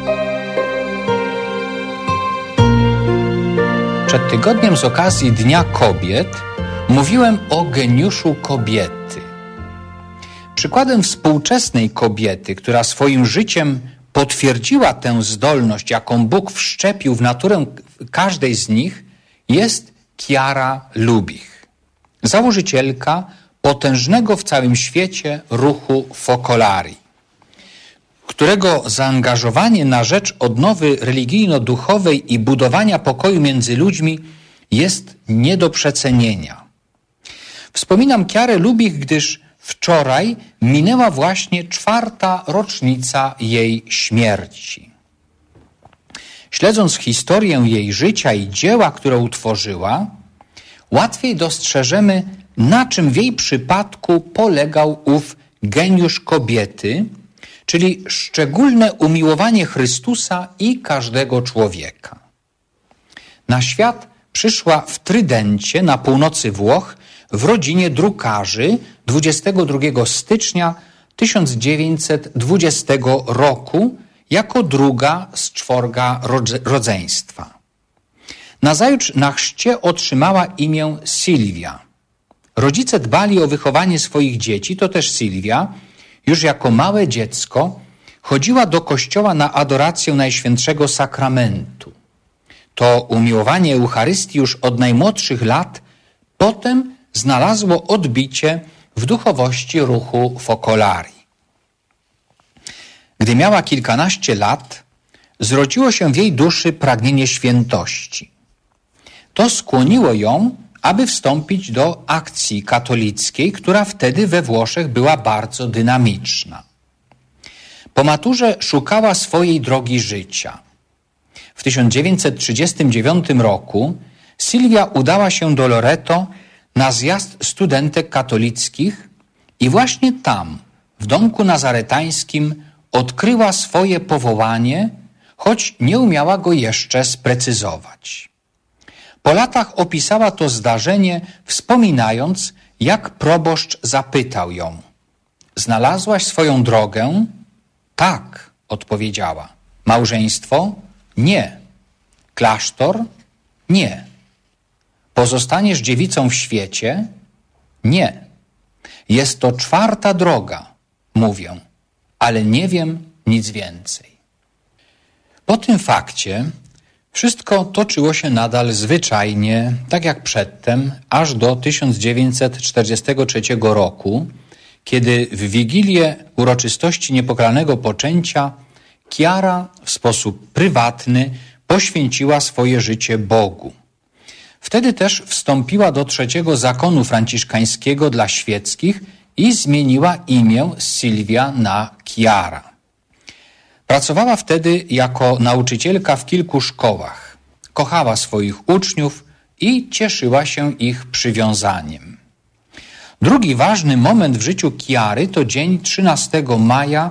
Przed tygodniem z okazji Dnia Kobiet mówiłem o geniuszu kobiety. Przykładem współczesnej kobiety, która swoim życiem potwierdziła tę zdolność, jaką Bóg wszczepił w naturę każdej z nich, jest Chiara Lubich, założycielka potężnego w całym świecie ruchu Focolari, którego zaangażowanie na rzecz odnowy religijno-duchowej i budowania pokoju między ludźmi jest nie do przecenienia. Wspominam Chiarę Lubich, gdyż wczoraj minęła właśnie 4. rocznica jej śmierci. Śledząc historię jej życia i dzieła, które utworzyła, łatwiej dostrzeżemy, na czym w jej przypadku polegał ów geniusz kobiety, czyli szczególne umiłowanie Chrystusa i każdego człowieka. Na świat przyszła w Trydencie na północy Włoch w rodzinie drukarzy 22 stycznia 1920 roku jako druga z 4 rodzeństwa. Nazajutrz na chrzcie otrzymała imię Sylwia. Rodzice dbali o wychowanie swoich dzieci, to też Sylwia, już jako małe dziecko chodziła do kościoła na adorację Najświętszego Sakramentu. To umiłowanie Eucharystii już od najmłodszych lat potem znalazło odbicie w duchowości ruchu Focolari. Gdy miała kilkanaście lat, zrodziło się w jej duszy pragnienie świętości. To skłoniło ją, aby wstąpić do akcji katolickiej, która wtedy we Włoszech była bardzo dynamiczna. Po maturze szukała swojej drogi życia. W 1939 roku Sylwia udała się do Loreto na zjazd studentek katolickich i właśnie tam, w domku nazaretańskim, odkryła swoje powołanie, choć nie umiała go jeszcze sprecyzować. Po latach opisała to zdarzenie, wspominając, jak proboszcz zapytał ją: znalazłaś swoją drogę? Tak, odpowiedziała. Małżeństwo? Nie. Klasztor? Nie. Pozostaniesz dziewicą w świecie? Nie. Jest to 4. droga, mówię, ale nie wiem nic więcej. Po tym fakcie wszystko toczyło się nadal zwyczajnie, tak jak przedtem, aż do 1943 roku, kiedy w Wigilię uroczystości niepokalanego poczęcia Chiara w sposób prywatny poświęciła swoje życie Bogu. Wtedy też wstąpiła do 3. zakonu franciszkańskiego dla świeckich i zmieniła imię Sylwia na Chiara. Pracowała wtedy jako nauczycielka w kilku szkołach. Kochała swoich uczniów i cieszyła się ich przywiązaniem. Drugi ważny moment w życiu Chiary to dzień 13 maja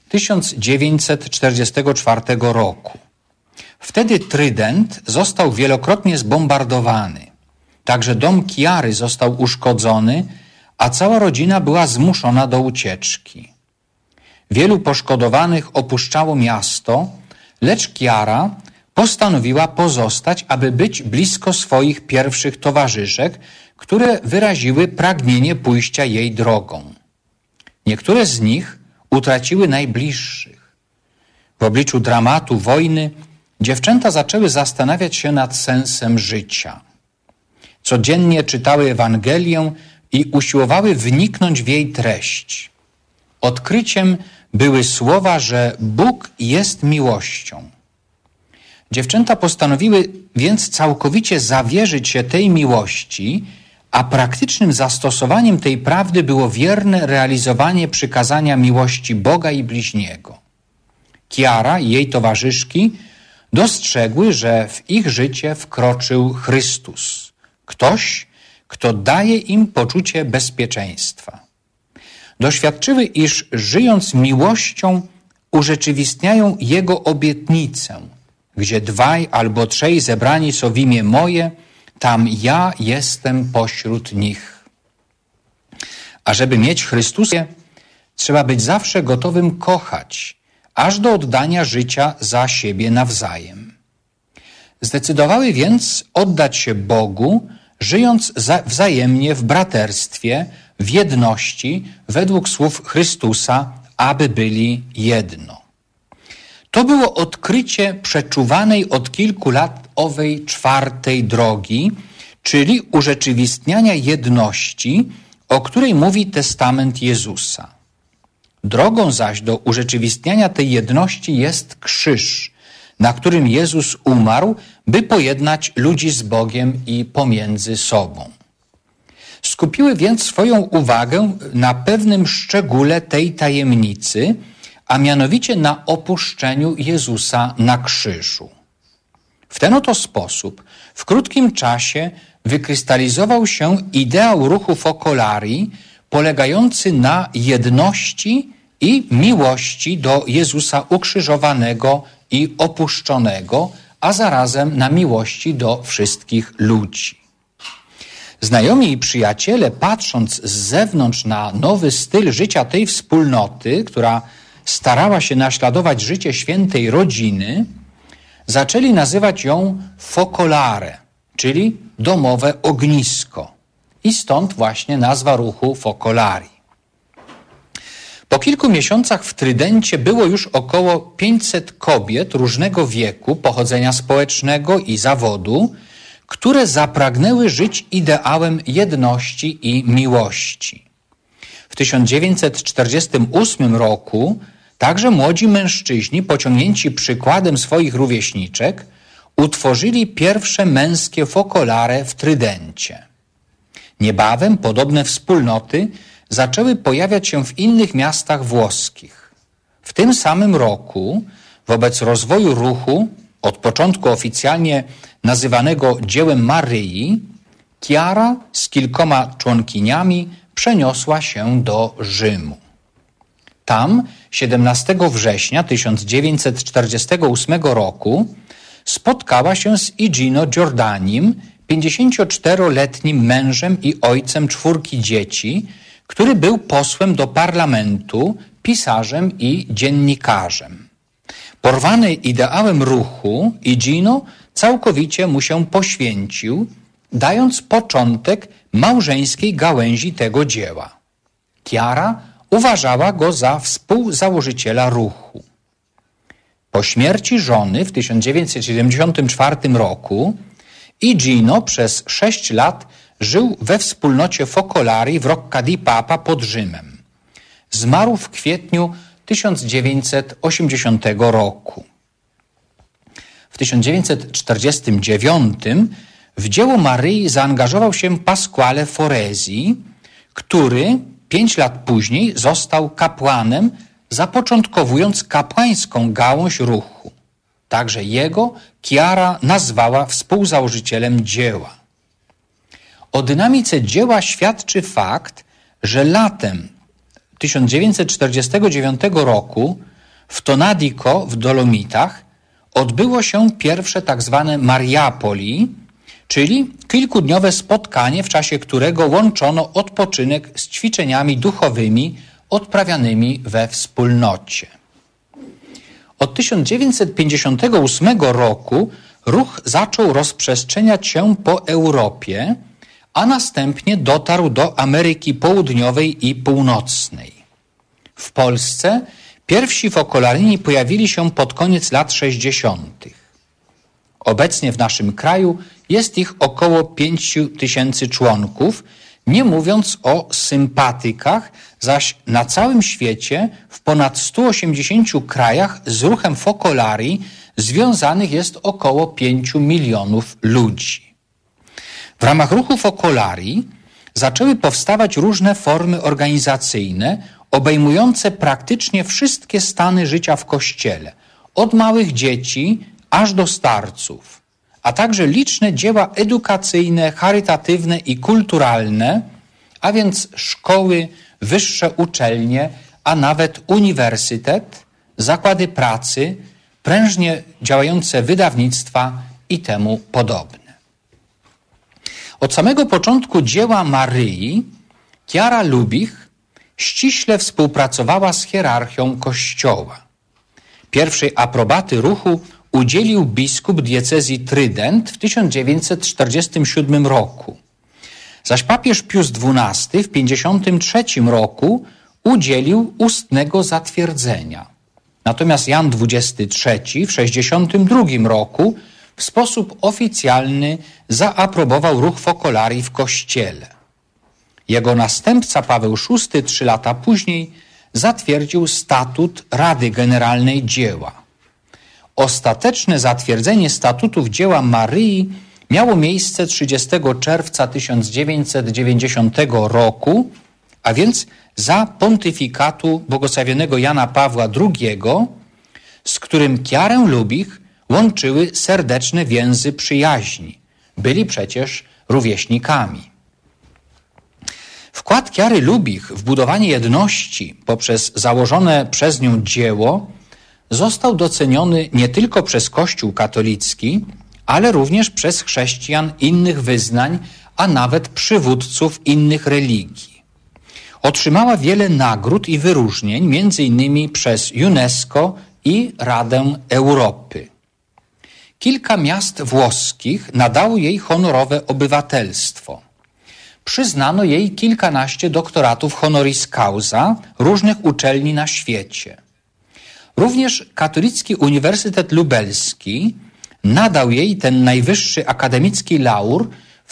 1944 roku. Wtedy Trydent został wielokrotnie zbombardowany. Także dom Chiary został uszkodzony, a cała rodzina była zmuszona do ucieczki. Wielu poszkodowanych opuszczało miasto, lecz Chiara postanowiła pozostać, aby być blisko swoich pierwszych towarzyszek, które wyraziły pragnienie pójścia jej drogą. Niektóre z nich utraciły najbliższych. W obliczu dramatu wojny dziewczęta zaczęły zastanawiać się nad sensem życia. Codziennie czytały Ewangelię i usiłowały wniknąć w jej treść. Odkryciem były słowa, że Bóg jest miłością. Dziewczęta postanowiły więc całkowicie zawierzyć się tej miłości, a praktycznym zastosowaniem tej prawdy było wierne realizowanie przykazania miłości Boga i bliźniego. Chiara i jej towarzyszki dostrzegły, że w ich życie wkroczył Chrystus. Ktoś, kto daje im poczucie bezpieczeństwa. Doświadczyły, iż żyjąc miłością urzeczywistniają Jego obietnicę. Gdzie 2 albo 3 zebrani są w imię moje, tam ja jestem pośród nich. A żeby mieć Chrystusa, trzeba być zawsze gotowym kochać, aż do oddania życia za siebie nawzajem. Zdecydowały więc oddać się Bogu, żyjąc wzajemnie w braterstwie, w jedności, według słów Chrystusa, aby byli jedno. To było odkrycie przeczuwanej od kilku lat owej czwartej drogi, czyli urzeczywistniania jedności, o której mówi testament Jezusa. Drogą zaś do urzeczywistniania tej jedności jest krzyż, na którym Jezus umarł, by pojednać ludzi z Bogiem i pomiędzy sobą. Skupiły więc swoją uwagę na pewnym szczególe tej tajemnicy, a mianowicie na opuszczeniu Jezusa na krzyżu. W ten oto sposób w krótkim czasie wykrystalizował się ideał ruchu Focolarii polegający na jedności i miłości do Jezusa ukrzyżowanego i opuszczonego, a zarazem na miłości do wszystkich ludzi. Znajomi i przyjaciele, patrząc z zewnątrz na nowy styl życia tej wspólnoty, która starała się naśladować życie świętej rodziny, zaczęli nazywać ją Focolare, czyli domowe ognisko. I stąd właśnie nazwa ruchu Focolarii. Po kilku miesiącach w Trydencie było już około 500 kobiet różnego wieku, pochodzenia społecznego i zawodu, które zapragnęły żyć ideałem jedności i miłości. W 1948 roku także młodzi mężczyźni, pociągnięci przykładem swoich rówieśniczek, utworzyli pierwsze męskie Focolare w Trydencie. Niebawem podobne wspólnoty zaczęły pojawiać się w innych miastach włoskich. W tym samym roku, wobec rozwoju ruchu, od początku oficjalnie nazywanego dziełem Maryi, Chiara z kilkoma członkiniami przeniosła się do Rzymu. Tam 17 września 1948 roku spotkała się z Igino Giordanim, 54-letnim mężem i ojcem 4 dzieci, który był posłem do parlamentu, pisarzem i dziennikarzem. Porwany ideałem ruchu, Igino całkowicie mu się poświęcił, dając początek małżeńskiej gałęzi tego dzieła. Chiara uważała go za współzałożyciela ruchu. Po śmierci żony w 1974 roku Igino przez 6 lat żył we wspólnocie Focolarii w Rocca di Papa pod Rzymem. Zmarł w kwietniu 1980 roku. W 1949 w dzieło Maryi zaangażował się Pasquale Foresi, który 5 lat później został kapłanem, zapoczątkowując kapłańską gałąź ruchu. Także jego Chiara nazwała współzałożycielem dzieła. O dynamice dzieła świadczy fakt, że latem 1949 roku w Tonadico w Dolomitach odbyło się pierwsze tak zwane Mariapoli, czyli kilkudniowe spotkanie, w czasie którego łączono odpoczynek z ćwiczeniami duchowymi odprawianymi we wspólnocie. Od 1958 roku ruch zaczął rozprzestrzeniać się po Europie, a następnie dotarł do Ameryki Południowej i Północnej. W Polsce pierwsi fokolaryni pojawili się pod koniec lat 60. Obecnie w naszym kraju jest ich około 5000 członków, nie mówiąc o sympatykach, zaś na całym świecie w ponad 180 krajach z ruchem Focolarii związanych jest około 5 milionów ludzi. W ramach ruchu Focolarii zaczęły powstawać różne formy organizacyjne obejmujące praktycznie wszystkie stany życia w Kościele, od małych dzieci aż do starców, a także liczne dzieła edukacyjne, charytatywne i kulturalne, a więc szkoły, wyższe uczelnie, a nawet uniwersytet, zakłady pracy, prężnie działające wydawnictwa i temu podobne. Od samego początku dzieła Maryi Chiara Lubich ściśle współpracowała z hierarchią Kościoła. Pierwszej aprobaty ruchu udzielił biskup diecezji Trydent w 1947 roku. Zaś papież Pius XII w 1953 roku udzielił ustnego zatwierdzenia. Natomiast Jan XXIII w 1962 roku w sposób oficjalny zaaprobował ruch Focolarii w Kościele. Jego następca Paweł VI 3 lata później zatwierdził statut Rady Generalnej Dzieła. Ostateczne zatwierdzenie statutów dzieła Maryi miało miejsce 30 czerwca 1990 roku, a więc za pontyfikatu błogosławionego Jana Pawła II, z którym Chiarę Lubich łączyły serdeczne więzy przyjaźni. Byli przecież rówieśnikami. Wkład Chiary Lubich w budowanie jedności poprzez założone przez nią dzieło został doceniony nie tylko przez Kościół katolicki, ale również przez chrześcijan innych wyznań, a nawet przywódców innych religii. Otrzymała wiele nagród i wyróżnień, między innymi przez UNESCO i Radę Europy. Kilka miast włoskich nadało jej honorowe obywatelstwo. Przyznano jej kilkanaście doktoratów honoris causa różnych uczelni na świecie. Również Katolicki Uniwersytet Lubelski nadał jej ten najwyższy akademicki laur w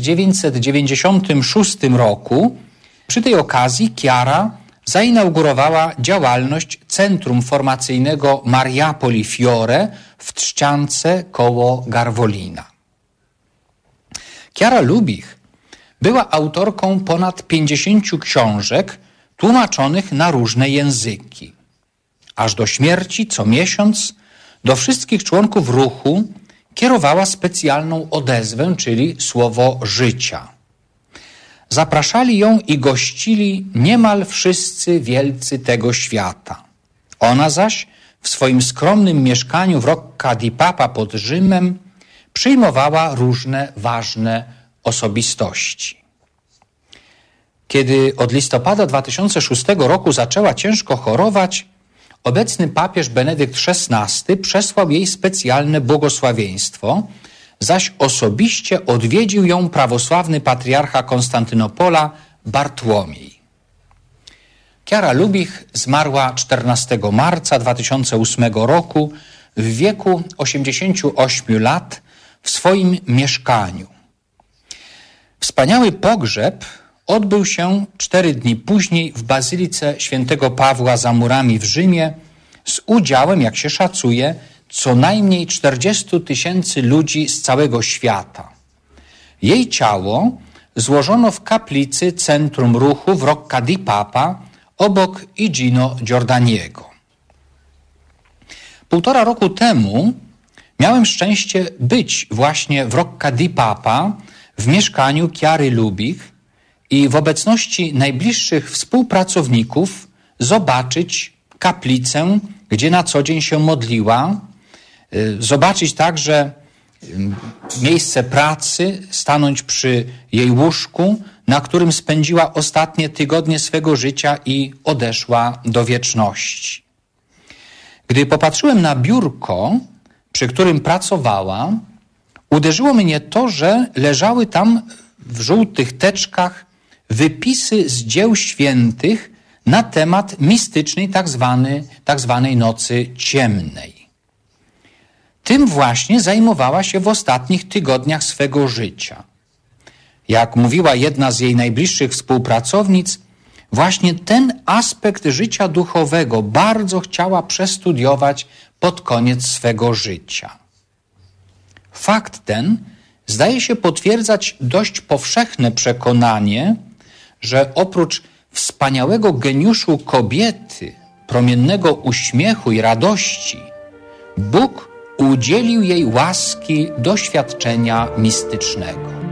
1996 roku. Przy tej okazji Chiara zainaugurowała działalność Centrum Formacyjnego Mariapoli Fiore w Trzciance koło Garwolina. Chiara Lubich była autorką ponad 50 książek tłumaczonych na różne języki. Aż do śmierci co miesiąc do wszystkich członków ruchu kierowała specjalną odezwę, czyli słowo życia. Zapraszali ją i gościli niemal wszyscy wielcy tego świata. Ona zaś w swoim skromnym mieszkaniu w Rocca di Papa pod Rzymem przyjmowała różne ważne osobistości. Kiedy od listopada 2006 roku zaczęła ciężko chorować, obecny papież Benedykt XVI przesłał jej specjalne błogosławieństwo, zaś osobiście odwiedził ją prawosławny patriarcha Konstantynopola Bartłomiej. Chiara Lubich zmarła 14 marca 2008 roku w wieku 88 lat w swoim mieszkaniu. Wspaniały pogrzeb odbył się 4 dni później w Bazylice Świętego Pawła za murami w Rzymie z udziałem, jak się szacuje, co najmniej 40 000 ludzi z całego świata. Jej ciało złożono w kaplicy Centrum Ruchu w Rocca di Papa obok Igino Giordaniego. 1,5 roku temu miałem szczęście być właśnie w Rocca di Papa w mieszkaniu Chiary Lubich i w obecności najbliższych współpracowników zobaczyć kaplicę, gdzie na co dzień się modliła, zobaczyć także miejsce pracy, stanąć przy jej łóżku, na którym spędziła ostatnie tygodnie swego życia i odeszła do wieczności. Gdy popatrzyłem na biurko, przy którym pracowała, uderzyło mnie to, że leżały tam w żółtych teczkach wypisy z dzieł świętych na temat mistycznej tak zwanej nocy ciemnej. Tym właśnie zajmowała się w ostatnich tygodniach swego życia. Jak mówiła jedna z jej najbliższych współpracownic, właśnie ten aspekt życia duchowego bardzo chciała przestudiować pod koniec swego życia. Fakt ten zdaje się potwierdzać dość powszechne przekonanie, że oprócz wspaniałego geniuszu kobiety, promiennego uśmiechu i radości, Bóg udzielił jej łaski doświadczenia mistycznego.